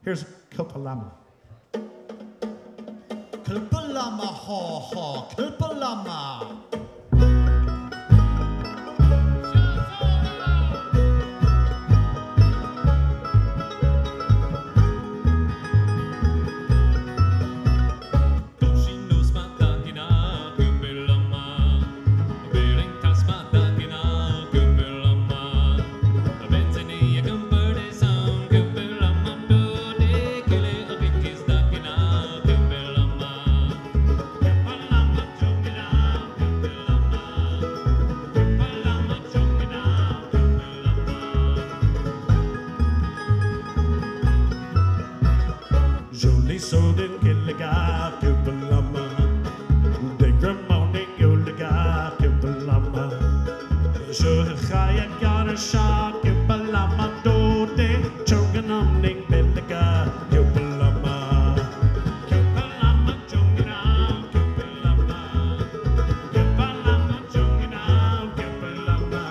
Here's Kilpalama. Kilpalama, ha ha, Kilpalama. Jolie Soden Gilliga Kilpalama. Morning, you'll got Kilpalama. So Chaya got a shot, Kilpalama, do de, choking on the Belliga, Kilpalama. Kilpalama, choking on, Kilpalama. Kilpalama, choking on, Kilpalama.